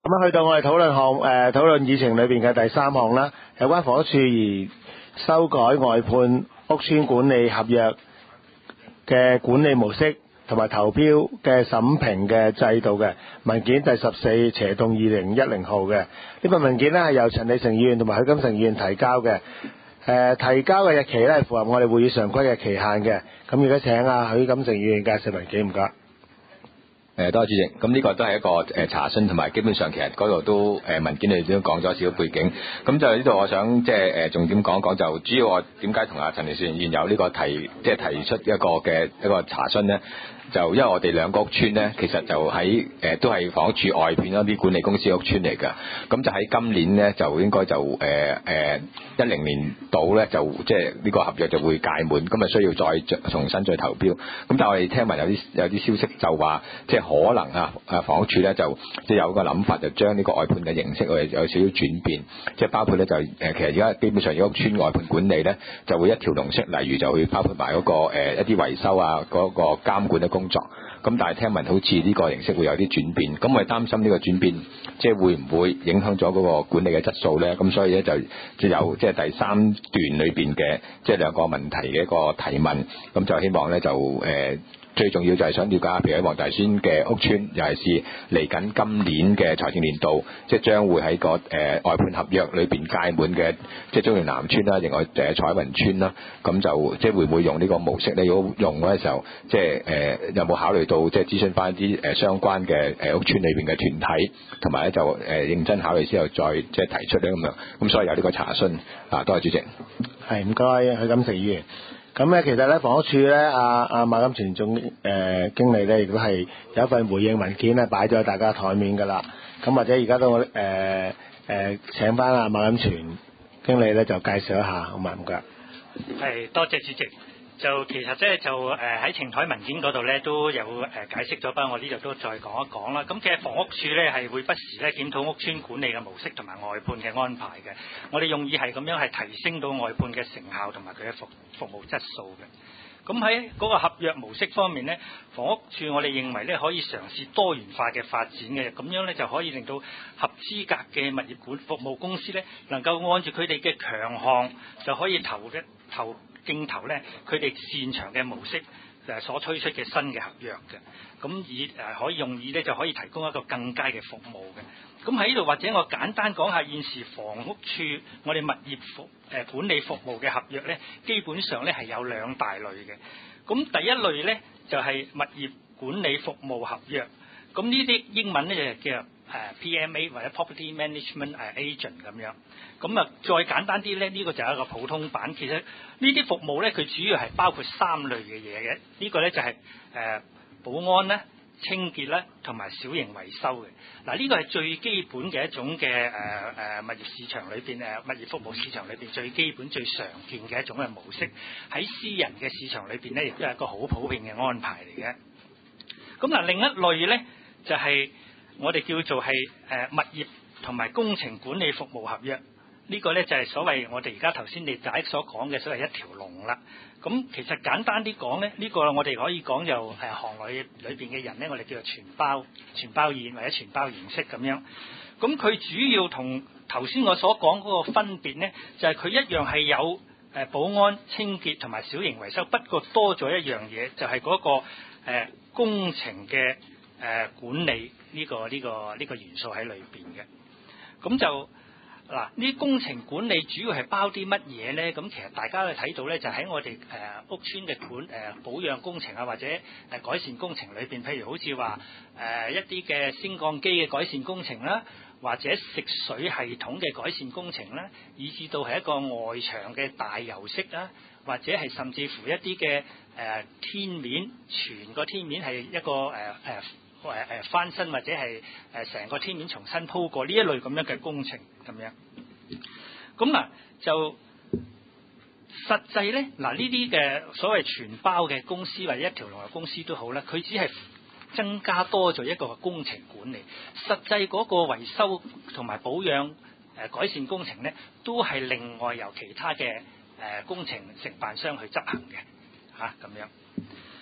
咁去到我哋討論議程裏邊嘅第3項啦，有關房屋署而修改外判屋邨管理合約嘅管理模式同埋投標嘅審評嘅制度嘅文件第14/2010號嘅，呢份文件呢係由陳利成議員同埋許金城議員提交嘅。提交嘅日期呢係符合我哋會議常規嘅期限嘅。咁而家請許金城議員介紹文件，唔該。 多謝主席。咁呢個都係一個查詢，同埋基本上其實嗰度都文件裏都講咗少少背景。咁就呢度我想重點講一講，就主要我點解同阿陳利成議員有呢個提出一個查詢呢？就因為我哋兩個屋邨呢，其實就喺都係房屋署外判嗰啲管理公司屋邨嚟㗎。咁就喺今年呢，就應該就10年度呢，就呢個合約就會屆滿，咁啊需要再重新再投標。咁但係我哋聽聞有啲消息就話，可能房屋署呢，就有個諗法，就將呢個外判嘅形式有少少轉變，包括呢，就其實而家基本上屋邨外判管理呢，就會一條龍式，例如就會包括埋嗰個一啲維修啊，嗰個監管嘅工作。咁但係聽聞好似呢個形式會有啲轉變，咁我哋擔心呢個轉變會唔會影響咗嗰個管理嘅質素呢？咁所以呢，就有第3段裏邊嘅兩個問題嘅一個提問，咁就希望呢，最重要就係想了解下，譬如喺黃大仙嘅屋邨，尤其是嚟緊今年嘅財政年度，將會喺個外判合約裏邊屆滿嘅，中原南邨啦，另外彩雲邨啦，咁就會唔會用呢個模式呢？如果用嗰陣時候，有冇考慮到諮詢翻啲相關嘅屋邨裏邊嘅團體，同埋咧就認真考慮之後再提出咧咁樣，咁所以有呢個查詢啊，多謝主席。 係，唔該，許金城議員。咁咧，其實咧，房屋署咧，阿馬金泉總經理咧，亦都係有一份回應文件咧，擺咗喺大家台面噶啦。咁或者而家都我請翻阿馬金泉經理咧，就介紹一下，好嘛？唔該。 係，多謝主席。就其實咧就喺呈台文件嗰度咧都有解釋咗，不過我呢度都再講一講啦。咁其實房屋署咧係會不時咧檢討屋邨管理嘅模式同埋外判嘅安排嘅。我哋用意係咁樣係提升到外判嘅成效同埋佢嘅服務質素嘅。咁喺嗰個合約模式方面咧，房屋署我哋認為咧可以嘗試多元化嘅發展嘅，咁樣咧就可以令到合資格嘅物業服務公司咧能夠按住佢哋嘅強項就可以投競投咧，佢哋擅長嘅模式所推出嘅新嘅合約嘅，咁可以用意咧就可以提供一個更佳嘅服務嘅。咁喺呢度或者我簡單講下現時房屋署我哋物業管理服務嘅合約咧，基本上咧係有2大類嘅。咁第一類咧就係物業管理服務合約，咁呢啲英文咧就叫PMA 或者 Property Management Agent 咁樣。咁再簡單啲咧，呢個就係一個普通版。其實呢啲服務咧，佢主要係包括3類嘅嘢嘅。呢個咧就係保安咧、清潔咧，同埋小型維修嘅。嗱，呢個係最基本嘅一種嘅物業市場裏邊物業服務市場裏邊最基本最常見嘅一種嘅模式。喺私人嘅市場裏邊咧，亦都係一個好普遍嘅安排嚟嘅。咁嗱，另一類咧就係我哋叫做係物業同埋工程管理服務合約。呢個咧就係所謂我哋而家頭先你仔所講嘅所謂一條龍啦。咁其實簡單啲講咧，呢個我哋可以講就行內裏邊嘅人咧，我哋叫做全包宴或者全包形式咁樣。咁佢主要同頭先我所講嗰個分別咧，就係佢一樣係有保安、清潔同埋小型維修，不過多咗一樣嘢，就係嗰個工程嘅管理呢個元素喺裏邊嘅。咁就嗱，呢工程管理主要係包啲乜嘢咧？咁其實大家去睇到咧，就喺我哋屋邨嘅保養工程啊，或者改善工程裏邊，譬如好似話一啲嘅升降機嘅改善工程啦，或者食水系統嘅改善工程啦，以至到係一個外牆嘅大油飾啦，或者係甚至乎一啲嘅天面，全個天面係一個翻新或者係成個天面重新鋪過呢一類咁樣嘅工程咁樣。咁嗱就實際咧，嗱呢啲嘅所謂全包嘅公司或者一條龍嘅公司都好啦，佢只係增加多咗一個工程管理，實際嗰個維修同埋保養改善工程咧，都係另外由其他嘅工程承辦商去執行嘅咁樣。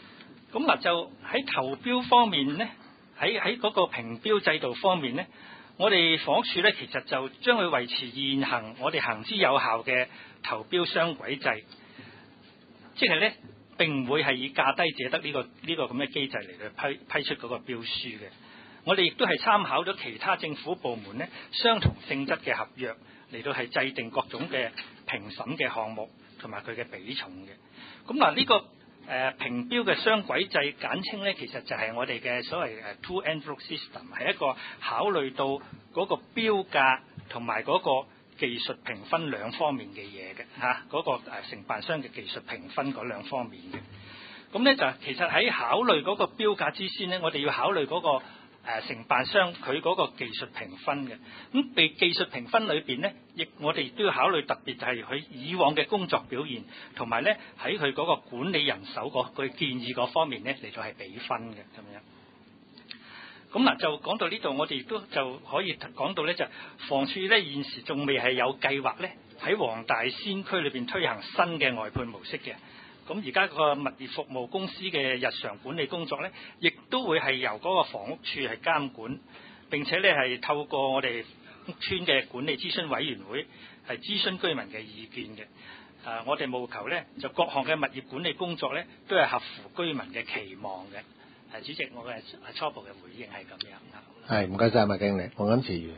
咁嗱就喺投標方面咧，喺嗰個評標制度方面咧， 我哋房屋署咧，其實就將佢維持現行我哋行之有效嘅投標雙軌制，即係咧並唔會係以價低者得呢個咁嘅機制嚟去批出嗰個標書嘅。我哋亦都係參考咗其他政府部門咧相同性質嘅合約嚟到係制定各種嘅評審嘅項目同埋佢嘅比重嘅。咁嗱呢個評標嘅雙軌制簡稱咧，其實就係我哋嘅所謂two envelope system， 係一個考慮到嗰個標價同埋嗰個技術評分兩方面嘅嘢嘅嚇，嗰個承辦商嘅技術評分嗰兩方面嘅。咁咧就其實喺考慮嗰個標價之先咧，我哋要考慮嗰個承辦商佢嗰個技術評分嘅。咁被技術評分裏邊咧，亦我哋都要考慮特別就係佢以往嘅工作表現，同埋咧喺佢嗰個管理人手佢建議嗰方面咧嚟到係比分嘅咁樣。咁嗱就講到呢度，我哋亦都就可以講到咧，就房署咧現時仲未係有計劃咧喺黃大仙區裏邊推行新嘅外判模式嘅。咁而家個物業服務公司嘅日常管理工作咧，亦都會係由嗰個房屋處係監管，並且咧係透過我哋屋邨嘅管理諮詢委員會係諮詢居民嘅意見嘅。我哋務求咧就各項嘅物業管理工作咧都係合乎居民嘅期望嘅。主席，我嘅初步嘅回應係咁樣。 係，唔該晒麥經理，黃錦池。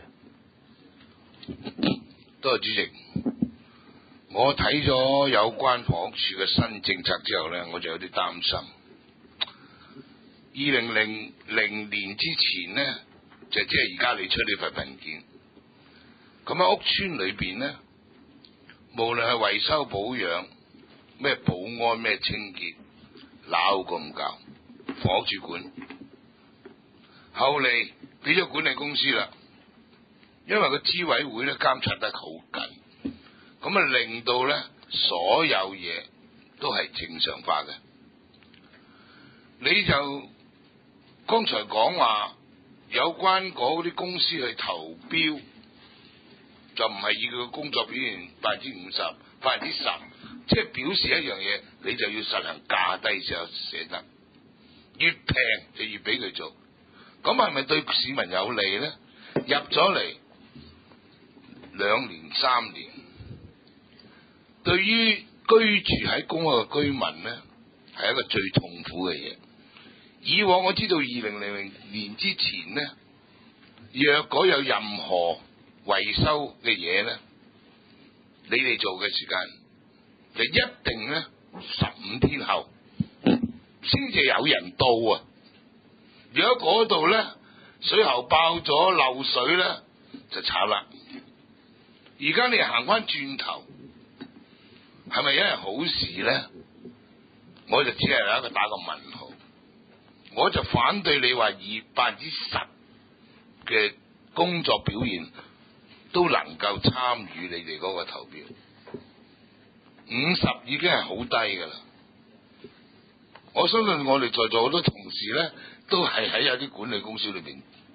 多謝主席。我睇咗有關房屋署嘅新政策之後呢，我就有啲擔心。2000年之前呢，即係而家你出呢份文件，咁喺屋邨裏邊呢，無論係維修保養、咩保安、咩清潔，鬧過唔夠，房屋署管。後嚟俾咗管理公司啦，因為個資委會咧監察得好緊。咁啊，令到咧所有嘢都係正常化嘅。你就剛才講話有關嗰啲公司去投標，就唔係以佢嘅工作表現50%、10%，即係表示一樣嘢，你就要實行價低先有寫得，越平就越俾佢做。咁係咪對市民有利咧？入咗嚟2年3年。對於居住喺公屋嘅居民呢，係一個最痛苦嘅嘢。以往我知道2000年之前呢，若果有任何維修嘅嘢呢，你哋做嘅時間就一定呢15天後先至有人到啊！如果嗰度呢水喉爆咗漏水呢，就慘啦。而家你行翻轉頭，係咪一件好事咧？我就只係有一個打個問號。我就反對你話以10%嘅工作表現都能夠參與你哋嗰個投標，50已經係好低噶啦。我相信我哋在座好多同事咧，都係喺有啲管理公司裏邊。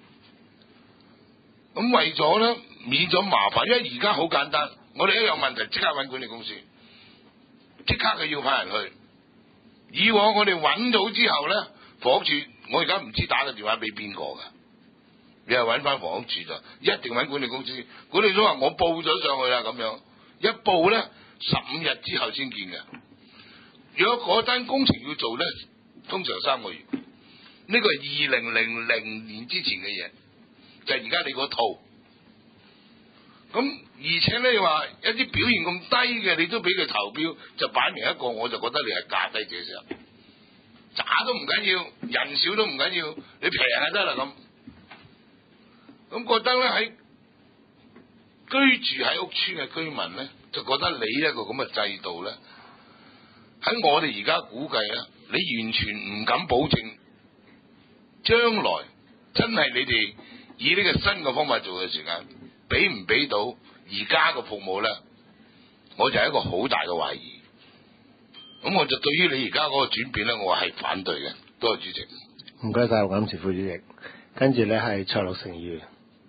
咁為咗咧免咗麻煩，因為而家好簡單，我哋一有問題即刻揾管理公司。即刻佢要派人去。以往我哋揾到之後咧，房屋署我而家唔知打個電話俾邊個㗎，你係揾翻房屋署就一定揾管理公司。管理都話我報咗上去啦，咁樣一報咧15日之後先見嘅。如果嗰單工程要做咧，通常3個月。呢個係2000年之前嘅嘢，就係而家你嗰套。咁而且咧，你話一啲表現咁低嘅，你都俾佢投標，就擺明一個，我就覺得你係價低者上，渣都唔緊要，人少都唔緊要，你平就得啦咁。咁覺得咧喺居住喺屋邨嘅居民咧，就覺得你一個咁嘅制度咧，喺我哋而家估計咧，你完全唔敢保證將來真係你哋以呢個新嘅方法做嘅時間，俾唔俾到而家嘅服務咧？我就係一個好大嘅懷疑。咁我就對於你而家嗰個轉變咧，我係反對嘅。多謝主席。 唔該晒，黃錦池副主席。跟住咧係蔡樂成議員。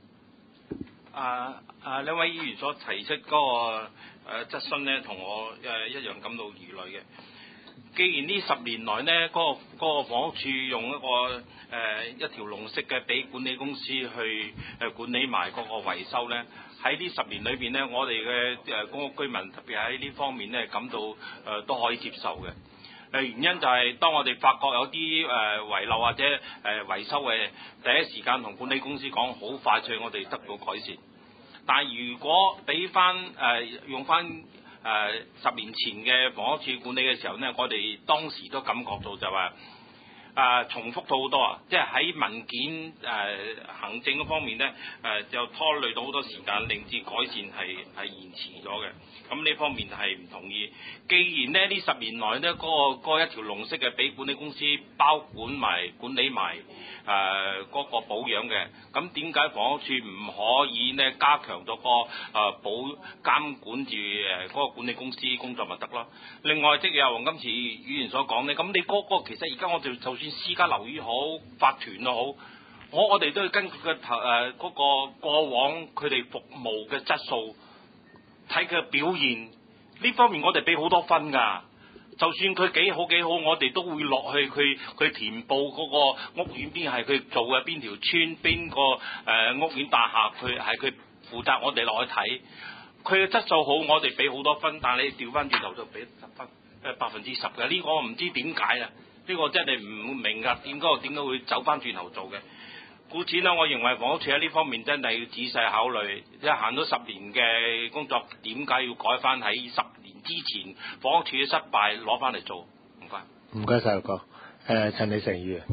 兩位議員所提出嗰個質詢咧，同我一樣感到疑慮嘅。 既然呢10年來呢，嗰個房屋署用一條龍式嘅俾管理公司去管理埋嗰個維修呢，喺呢10年裏邊呢，我哋嘅公屋居民特別喺呢方面呢，感到都可以接受嘅。原因就係當我哋發覺有啲遺漏或者維修嘅第一時間同管理公司講，好快脆我哋得到改善。但係如果俾翻用翻10年前嘅房屋署管理嘅時候呢，我哋當時都感覺到就話重複到好多啊！即係喺文件行政嗰方面呢，就拖累到好多時間，令至改善係延遲咗嘅。咁呢方面係唔同意。既然呢10年來呢，嗰一條龍式嘅俾管理公司包管埋管理埋嗰個保養嘅，咁點解房屋署唔可以呢加強咗個監管住嗰個管理公司工作咪得咯？另外，即係阿黃金池議員所講呢，咁你嗰個其實而家我哋就算私家樓宇好，法團都好，我哋都要根據嗰個過往佢哋服務嘅質素，睇佢嘅表現呢方面，我哋俾好多分㗎。就算佢幾好，我哋都會落去佢填報嗰個屋苑邊係佢做嘅，邊條村邊個屋苑大廈佢負責，我哋落去睇佢嘅質素好，我哋俾好多分。但係你調翻轉頭就俾10分10%嘅，呢個我唔知點解啊！呢個真係唔明㗎，點解會走翻轉頭做嘅？故此呢，我認為房屋署喺呢方面真係要仔細考慮，即係行咗10年嘅工作，點解要改翻喺10年之前房屋署嘅失敗攞翻嚟做？唔該。 唔該晒，陸哥。陳李成議員。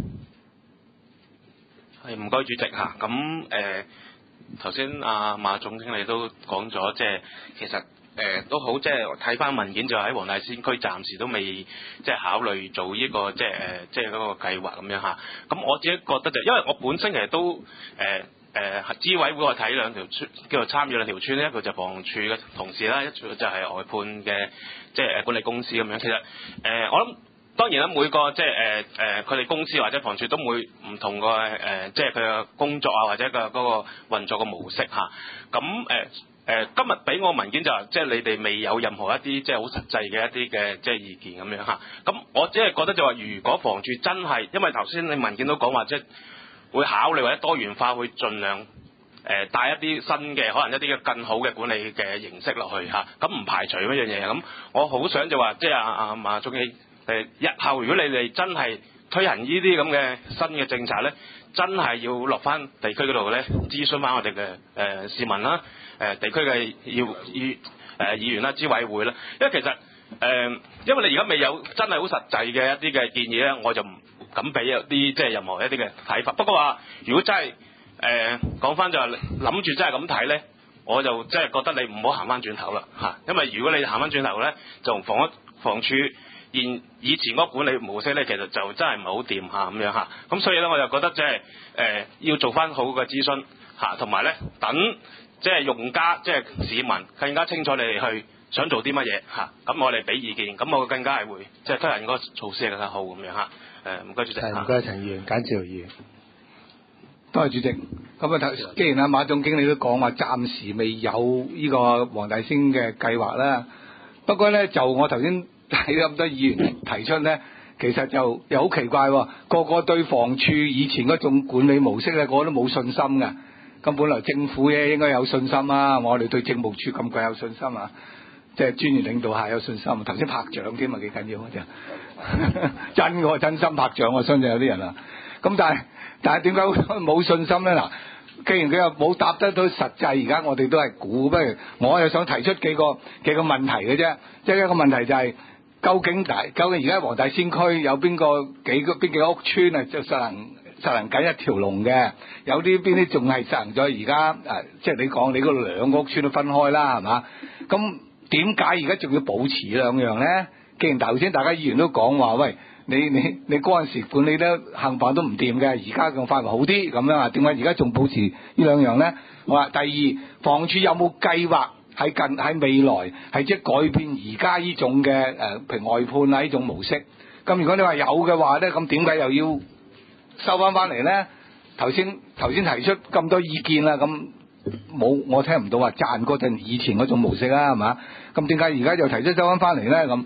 係唔該主席嚇。咁頭先阿馬總經理都講咗，即係其實都好，即係睇翻文件就喺黃大仙區暫時都未即係考慮做呢個即係嗰個計劃咁樣嚇。咁我自己覺得就因為我本身其實都資委會我睇兩條村，叫做參與兩條村，一個就房署嘅同事啦，一個就係外判嘅即係管理公司咁樣。其實我諗當然啦，每個即係佢哋公司或者房署都會唔同個即係佢嘅工作啊，或者嗰個運作嘅模式嚇。咁今日俾我文件就係即係你哋未有任何一啲即係好實際嘅一啲嘅即係意見咁樣嚇。咁我只係覺得就話，如果房署真係，因為頭先你文件都講話即係會考慮或者多元化，會盡量帶一啲新嘅可能一啲嘅更好嘅管理嘅形式落去嚇。咁唔排除嗰樣嘢。咁我好想就話即係阿馬總理日後如果你哋真係推行呢啲咁嘅新嘅政策咧，真係要落翻地區嗰度咧，諮詢翻我哋嘅市民啦。地區嘅議員啦、資委會啦，因為其實因為你而家未有真係好實際嘅一啲嘅建議咧，我就唔敢俾一啲即係任何一啲嘅睇法。不過話如果真係講翻就係諗住真係咁睇咧，我就真係覺得你唔好行翻轉頭啦嚇，因為如果你行翻轉頭咧，就同房署以前嗰個管理模式咧，其實就真係唔係好掂嚇咁樣嚇。咁所以咧，我就覺得即係要做翻好嘅諮詢嚇，同埋咧等。即係用家，即係市民更加清楚你哋去想做啲乜嘢嚇，咁我哋俾意見，咁我更加係會即係推行嗰個措施更加好咁樣嚇。唔該主席。 唔該陳議員，簡兆議員。 多謝主席。咁啊，既然阿馬總經理都講話暫時未有呢個黃大仙嘅計劃啦，不過咧就我頭先睇咁多議員提出咧，其實就又好奇怪喎，個個對房署以前嗰種管理模式咧，個個都冇信心㗎。咁本來政府嘅應該有信心啊，我哋對政務處咁鬼有信心啊，即係專員領導下有信心。頭先拍掌添啊，幾緊要啊真嘅真心拍掌，我相信有啲人啊。咁但係點解冇信心咧？嗱，既然佢又冇答得到實際，而家我哋都係估，不如我又想提出幾個問題嘅啫。即係一個問題就係、究竟而家黃大仙區有邊幾個屋邨係就實行緊一條龍嘅，有啲邊啲仲係實行咗而家即係你講你嗰兩個屋邨都分開啦，係嘛？咁點解而家仲要保持兩樣咧？既然頭先大家議員都講話，喂，你嗰陣時管理得冚唪唥都唔掂嘅，而家仲範圍好啲咁樣啊？點解而家仲保持呢兩樣咧？好啦，第二，房署有冇計劃喺未來係即係改變而家呢種嘅譬如外判啊呢種模式？咁如果你話有嘅話咧，咁點解又要收翻嚟咧？頭先提出咁多意見啦，咁我聽唔到話讚嗰陣以前嗰種模式啦，係嘛？咁點解而家又提出收翻嚟咧？咁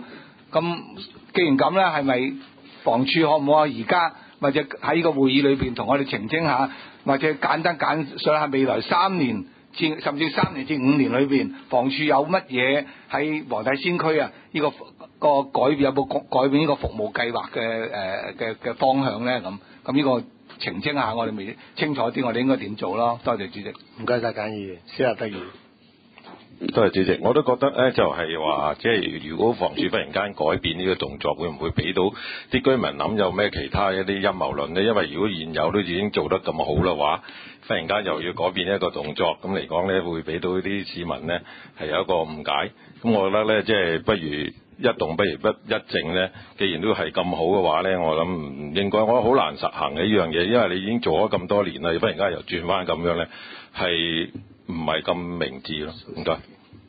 咁既然咁咧，係咪房署可唔可以而家或者喺呢個會議裏邊同我哋澄清下，或者簡單簡述下未來3年甚至3年至5年裏邊，房署有乜嘢喺黃大仙區啊？呢個改變有冇改變呢個服務計劃嘅方向咧？咁呢個澄清下，我哋未清楚啲，我哋應該點做咯？多謝主席。 唔該晒簡議員，施立德議員。 多謝主席，我都覺得咧就係話，即係如果房署忽然間改變呢個動作，會唔會俾到啲居民諗有咩其他一啲陰謀論呢？因為如果現有都已經做得咁好嘅話，忽然間又要改變一個動作，咁嚟講咧會俾到啲市民呢係有一個誤解。咁我覺得咧，即係不如一動不如不一靜咧。既然都係咁好嘅話咧，我諗唔應該，我好難實行嘅呢樣嘢，因為你已經做咗咁多年啦，忽然間又轉翻咁樣咧，係唔係咁明智咯？唔該。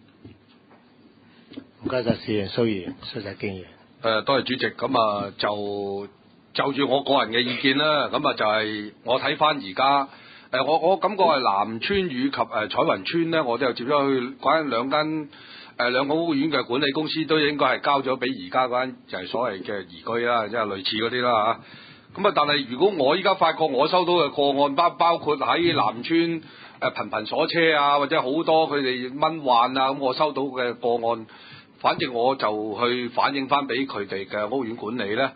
唔該晒，市員蘇議員，蘇澤經議員。 多謝主席。咁啊，就住我個人嘅意見啦。咁啊，就係我睇翻而家我感覺係南村與及彩雲村咧，我都有接咗去關兩個屋苑嘅管理公司，都應該係交咗俾而家嗰間就係所謂嘅宜居啦，即係類似嗰啲啦嚇。咁啊，但係如果我依家發覺我收到嘅個案包括喺南村頻頻鎖車啊，或者好多佢哋蚊患啊，咁我收到嘅個案。反正我就去反映翻俾佢哋嘅屋苑管理咧，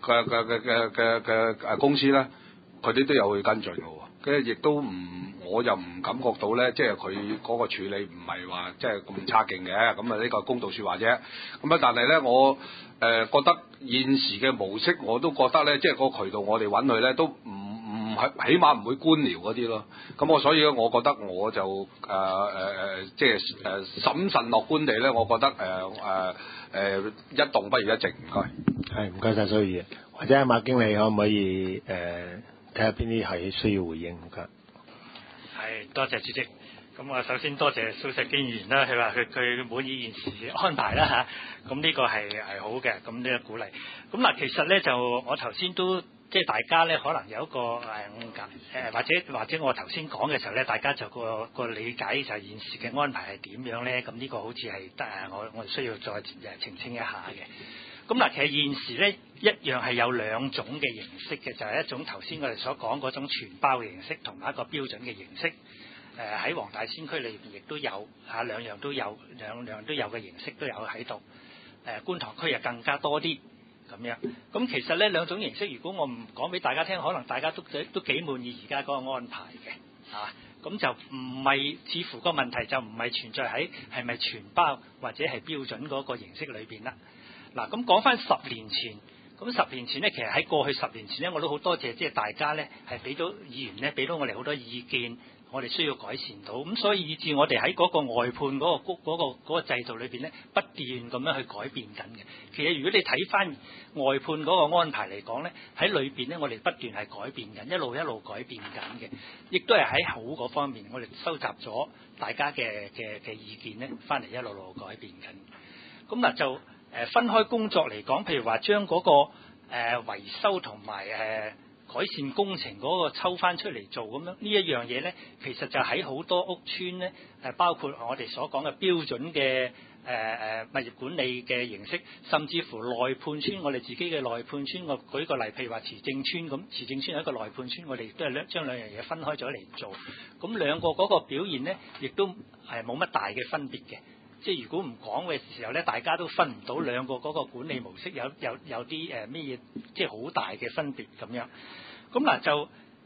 嘅公司咧，佢哋都有去跟進嘅喎。跟住亦都我又唔感覺到咧，即係佢嗰個處理唔係話即係咁差勁嘅。咁啊呢個公道説話啫。咁啊，但係咧我覺得現時嘅模式，我都覺得咧，即係個渠道我哋揾佢咧都唔係，起碼唔會官僚嗰啲咯。咁所以咧，我覺得我就即係審慎樂觀地咧，我覺得一動不如一靜。唔該。 係唔該晒蘇議員，或者馬經理可唔可以睇下邊啲係需要回應？唔該。 係，多謝主席。咁我首先多謝蘇錫經議員啦，佢話佢滿意現時安排啦嚇，咁呢個係好嘅，咁呢個鼓勵。咁嗱，其實咧就我頭先都即係大家咧可能有一個誤解，或者我頭先講嘅時候咧，大家就個理解就係現時嘅安排係點樣咧？咁呢個好似係我哋需要再澄清一下嘅。咁嗱，其實現時咧一樣係有兩種嘅形式嘅，就係一種頭先我哋所講嗰種全包嘅形式，同埋一個標準嘅形式。喺黃大仙區裏邊亦都有兩樣都有嘅形式都有喺度。觀塘區又更加多啲咁樣。咁其實呢兩種形式，如果我唔講俾大家聽，可能大家都幾滿意而家嗰個安排嘅。咁就唔係，似乎個問題就唔係存在喺係咪全包或者係標準嗰個形式裏邊啦。嗱，咁講翻10年前，咁10年前呢，其實喺過去10年前呢，我都好多謝即係大家呢係俾到議員呢，俾到我哋好多意見。我哋需要改善到，咁所以以至我哋喺嗰個外判嗰個制度裏邊咧，不斷咁樣去改變緊嘅。其實如果你睇翻外判嗰個安排嚟講咧，喺裏邊咧，我哋不斷係改變緊，一路改變緊嘅，亦都係喺好嗰方面，我哋收集咗大家嘅意見咧，翻嚟一路改變緊。咁嗱就分開工作嚟講，譬如話將嗰個維修同埋改善工程嗰個抽翻出嚟做咁樣，呢一樣嘢呢，其實就喺好多屋邨呢，包括我哋所講嘅標準嘅物業管理嘅形式，甚至乎內判村，我哋自己嘅內判村，我舉個例，譬如話慈正村咁，慈正村係一個內判村，我哋亦都係將兩樣嘢分開咗嚟做，咁兩個嗰個表現呢，亦都係冇乜大嘅分別嘅。即係如果唔講嘅時候咧，大家都分唔到兩個嗰個管理模式有啲咩嘢，即係好大嘅分別咁樣。咁嗱就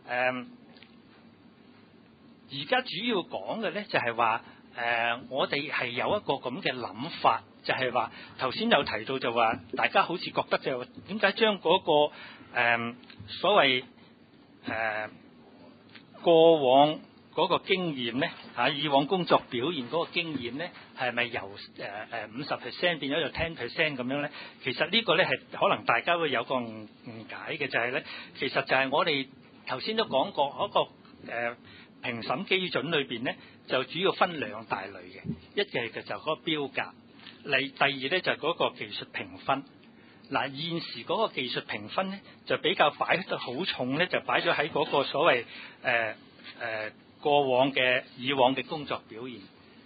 而家主要講嘅咧就係話我哋係有一個咁嘅諗法，就係話頭先有提到就話大家好似覺得就點解將嗰個所謂過往嗰個經驗咧以往工作表現嗰個經驗咧，係咪由50% 變咗就10% 咁樣咧？其實呢個咧係可能大家會有個誤解嘅，就係咧，其實就係我哋頭先都講過嗰個評審基準裏邊咧，就主要分兩大類嘅，一嘅就嗰個標價，第二咧就係嗰個技術評分。嗱，現時嗰個技術評分咧，就比較擺得好重咧，就擺咗喺嗰個所謂以往嘅工作表現，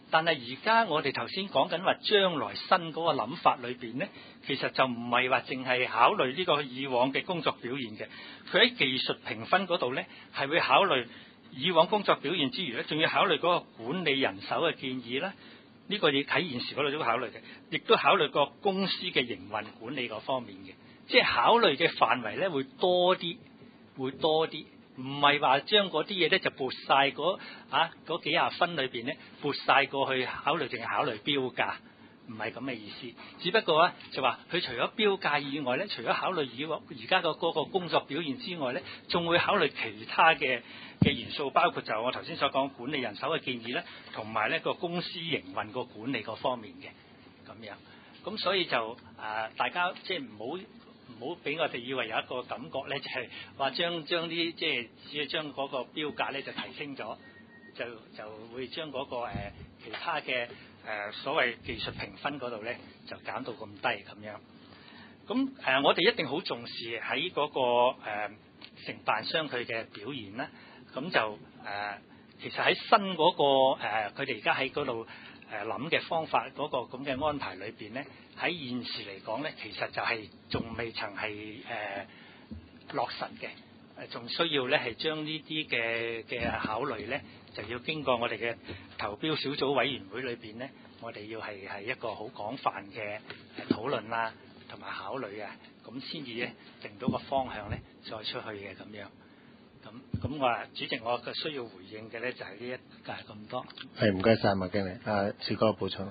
但係而家我哋頭先講緊話將來新嗰個諗法裏邊呢，其實就唔係話淨係考慮呢個以往嘅工作表現嘅，佢喺技術評分嗰度呢，係會考慮以往工作表現之餘呢，仲要考慮嗰個管理人手嘅建議啦。呢個亦喺現時嗰度都考慮嘅，亦都考慮個公司嘅營運管理嗰方面嘅，即係考慮嘅範圍咧會多啲，唔係話將嗰啲嘢咧就撥晒嗰幾廿分裏邊咧撥晒過去考慮，淨係考慮標價，唔係咁嘅意思。只不過咧就話佢除咗標價以外咧，除咗考慮以往而家個嗰個工作表現之外咧，仲會考慮其他嘅元素，包括就我頭先所講管理人手嘅建議咧，同埋呢個公司營運個管理嗰方面嘅咁樣。咁所以就大家即係唔好俾我哋以為有一個感覺咧，就係話將啲即係只係將嗰個標價咧就提升咗，就會將嗰個其他嘅所謂技術評分嗰度咧就減到咁低咁樣。咁我哋一定好重視喺嗰個承辦商佢嘅表現啦。咁就其實喺新嗰個佢哋而家喺嗰度諗嘅方法嗰個咁嘅安排裏邊咧，喺現時嚟講咧，其實就係仲未曾係落實嘅，仲需要咧係將呢啲嘅考慮咧，就要經過我哋嘅投標小組委員會裏邊咧，我哋要係一個好廣泛嘅討論啦，同埋考慮啊，咁先至咧定到個方向咧，再出去嘅咁樣。咁我話主席，我嘅需要回應嘅咧就係呢一就係咁多。 係唔該晒麥經理，士哥補充。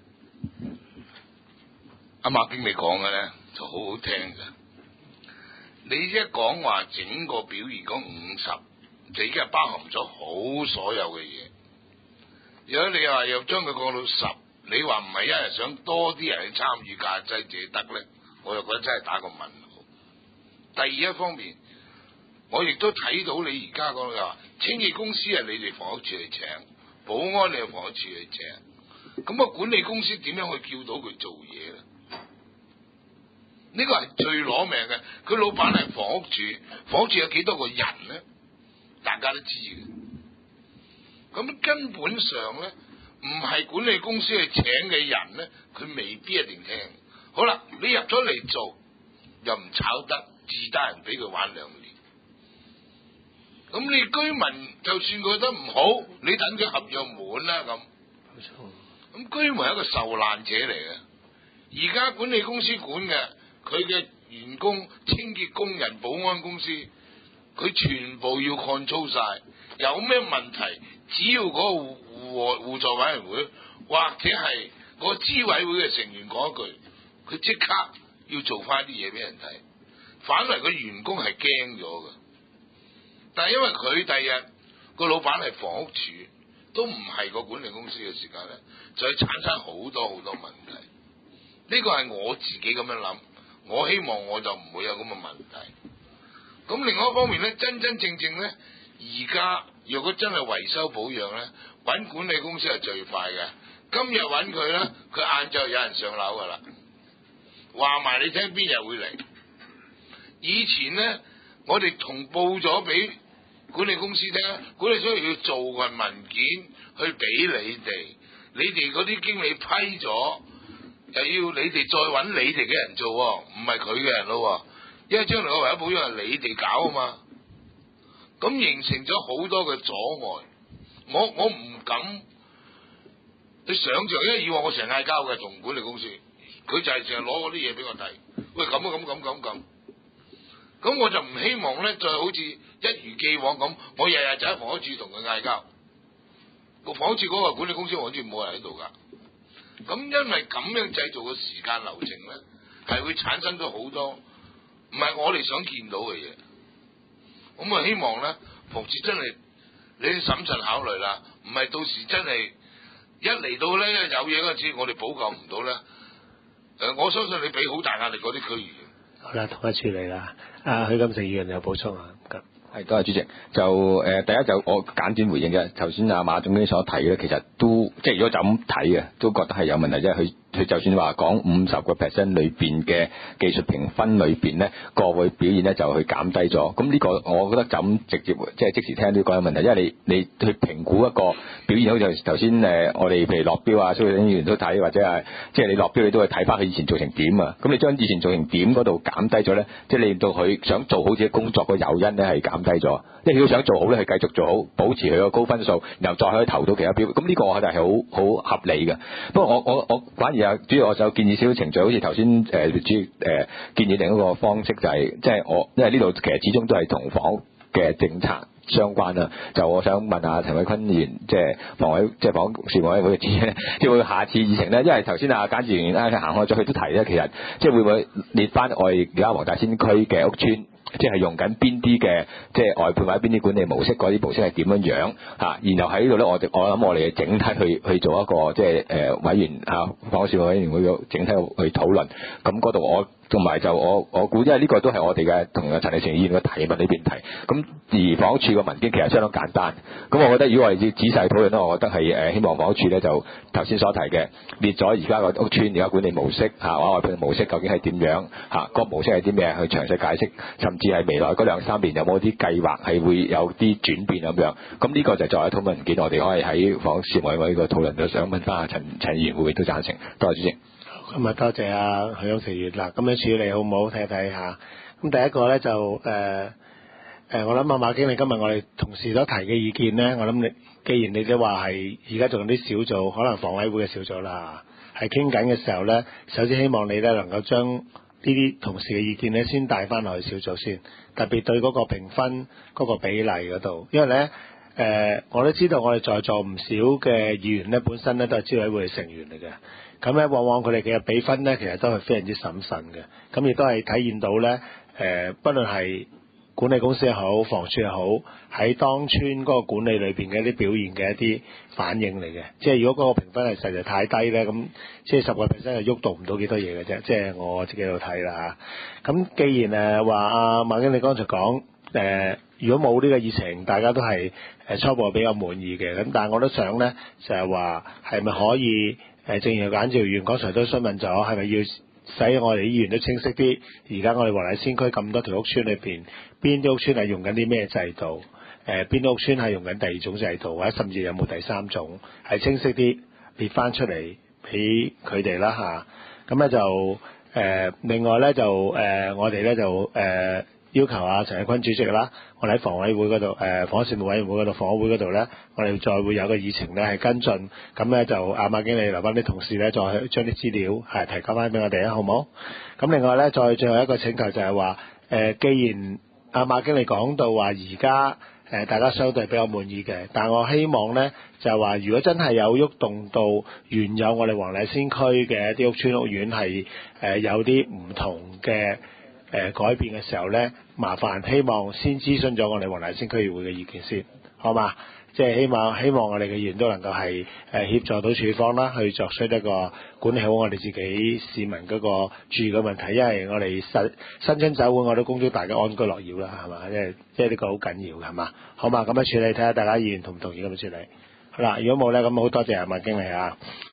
阿麥經理講嘅咧就好好聽嘅。你一講話整個表現講50，就已經係包含咗好所有嘅嘢。如果你話又將佢降到10，你話唔係一日想多啲人去參與價制者得咧，我又覺得真係打個問號。第二一方面，我亦都睇到你而家講嘅話，清潔公司係你哋房屋處去請，保安你係房屋處去請，咁個管理公司點樣去叫到佢做嘢咧？呢個係最攞命嘅。佢老闆係房屋處，房屋處有幾多個人咧？大家都知嘅。咁根本上咧，唔係管理公司去請嘅人咧，佢未必一定聽。好啦，你入咗嚟做，又唔炒得，自打人俾佢玩2年。咁你居民就算覺得唔好，你等佢合約滿啦咁。冇錯。咁居民係一個受難者嚟嘅。而家管理公司管嘅，佢嘅員工、清潔工人、保安公司，佢全部要control晒。有咩問題，只要嗰個互助委員會或者係個資委會嘅成員講一句，佢即刻要做翻啲嘢俾人睇。反為個員工係驚咗嘅。但係因為佢第日個老闆係房屋處，都唔係個管理公司嘅時間咧，就會產生好多好多問題。呢個係我自己咁樣諗，我希望我就唔會有咁嘅問題。咁另外一方面咧，真真正正咧，而家如果真係維修保養咧，揾管理公司係最快嘅。今日揾佢咧，佢晏晝有人上樓噶啦，話埋你聽邊日會嚟。以前咧，我哋同步咗俾管理公司聽，管理所要做份文件去俾你哋，你哋嗰啲經理批咗，又要你哋再揾你哋嘅人做，唔係佢嘅人咯。因為將來個維修保養係你哋搞啊嘛，咁形成咗好多嘅阻礙。我唔敢你想象，因為以往我成日嗌交嘅同管理公司，佢就係成日攞嗰啲嘢俾我睇，喂咁啊咁我就唔希望咧，再好似一如既往咁，我日日就喺房屋處同佢嗌交。個房屋處嗰個管理公司，我好似冇人喺度噶。咁因為咁樣製造嘅時間流程咧，係會產生咗好多唔係我哋想見到嘅嘢。咁我希望咧，房署真係你審慎考慮啦，唔係到時真係一嚟到咧有嘢嗰陣時，我哋補救唔到咧。我相信你俾好大壓力嗰啲區議員。 好啦，同一處理啦。許金城議員有補充啊？ 係，多謝主席。就第一就我簡短回應嘅。頭先馬總經所提咧，其實都即係如果就咁睇嘅，都覺得係有問題，即係佢佢就算話講50% 裏邊嘅技術評分裏邊咧，個會表現咧就去減低咗。咁呢個我覺得就咁直接即時聽都講有問題，因為你去評估一個表現，好似頭先我哋譬如落標啊，蘇議員都睇，或者係即係你落標你都會睇翻佢以前做成點啊。咁你將以前做成點嗰度減低咗咧，即係令到佢想做好自己工作個誘因咧係減低咗。因為佢想做好咧，佢繼續做好，保持佢個高分數，然後再可以投到其他標。咁呢個我覺得係好合理嘅。不過我反而主要我就建議少少程序，好似頭先主要建議另一個方式就係即係因為呢度其實始終都係同房屋嘅政策相關啦。就我想問下陳偉坤議員，即係房屋事務委員會嘅指咧，即係會下次議程咧，因為頭先簡志源行開咗，佢都提咧，其實即係會唔會列翻我哋而家黃大仙區嘅屋邨？即係用緊邊啲嘅即係外判或者邊啲管理模式，嗰啲模式係點樣樣嚇？然後喺呢度咧，我諗我哋整體去做一個即係委員房屋事務委員會嘅整體去討論。咁嗰度我同埋就我估，因為呢個都係我哋嘅同陳李成議員嘅提問裏邊提。咁而房屋署嘅文件其實相當簡單。咁我覺得如果我哋要仔細討論咧，我覺得係希望房屋署咧就頭先所提嘅列咗而家個屋邨而家管理模式或外判模式究竟係點樣個模式係啲咩，去詳細解釋，甚至係未來嗰2-3年有冇啲計劃係會有啲轉變咁樣。咁呢個就作為一套文件，我哋可以喺房屋事務委員會個討論度想問翻阿陳議員會唔會都贊成？多謝主席。 咁啊，多謝許永成議員嗱，咁樣處理好唔好？睇睇下。咁第一個咧就我諗馬經理今日我哋同事所提嘅意見咧，我諗你既然你都話係而家仲有啲小組，可能房委會嘅小組啦，係傾緊嘅時候咧，首先希望你咧能夠將呢啲同事嘅意見咧先帶翻落去小組先，特別對嗰個評分嗰個比例嗰度，因為咧我都知道我哋在座唔少嘅議員咧本身咧都係諮委會嘅成員嚟嘅。咁咧，往往佢哋嘅比分咧，其實都係非常之審慎嘅。咁亦都係體現到咧，不論係管理公司又好，房署又好，喺當村嗰個管理裏邊嘅一啲表現嘅一啲反應嚟嘅。即係如果嗰個評分係實在太低咧，咁即係10%係喐動唔到幾多嘢嘅啫。即係我自己喺度睇啦嚇。咁既然話阿馬經理剛才講，如果冇呢個議程，大家都係初步比較滿意嘅。咁但係我都想咧，就係話係咪可以？正如簡兆元剛才都詢問咗，係咪要使我哋議員都清晰啲？而家我哋黃大仙區咁多條屋邨裏邊，邊啲屋邨係用緊啲咩制度？邊啲屋邨係用緊第二種制度，或者甚至有冇第三種？係清晰啲列翻出嚟俾佢哋啦嚇。咁咧就另外咧就我哋咧就要求阿陳偉坤主席啦，我哋喺房委會嗰度，房屋事務委員會嗰度，房屋會嗰度咧，我哋再會有個議程咧係跟進，咁咧就阿馬經理留翻啲同事咧，再將啲資料係提交翻俾我哋啊，好唔好？咁另外咧，再最後一個請求就係話，既然阿馬經理講到話而家大家相對比較滿意嘅，但我希望咧就係話，如果真係有喐動到原有我哋黃大仙區嘅一啲屋邨屋苑係有啲唔同嘅改變嘅時候咧，麻煩希望先諮詢咗我哋黃大仙區議會嘅意見先，好嘛？即係希望我哋嘅議員都能夠係協助到署方啦，去作出一個管理好我哋自己市民嗰個住嘅問題，因為我哋新春酒會我都恭祝大家安居樂業啦，係嘛？即係呢個好緊要嘅，係嘛？好嘛？咁樣處理，睇下大家議員同唔同意咁樣處理。好啦，如果冇咧，咁好多謝阿馬經理啊。